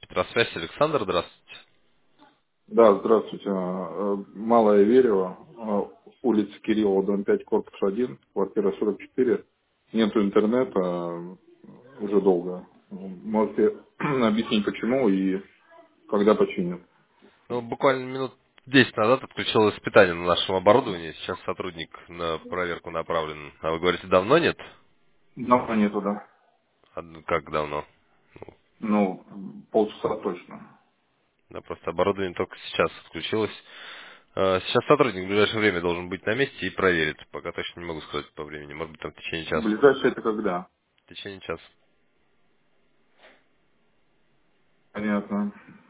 Петросвязь, Александр, здравствуйте. Да, здравствуйте. Малая Верева, улица Кириллова, дом 5, корпус 1, квартира 44. Нету интернета уже долго. Можете объяснить, почему и когда починят? Ну, буквально минут 10 назад отключилось питание на нашем оборудовании. Сейчас сотрудник на проверку направлен. А вы говорите, давно нет? Давно нету, да. Как давно? Ну, полчаса точно. Да, просто оборудование только сейчас отключилось. Сейчас сотрудник в ближайшее время должен быть на месте и проверит. Пока точно не могу сказать по времени. Может быть, там в течение часа. Ближайшее это когда? В течение часа. Понятно.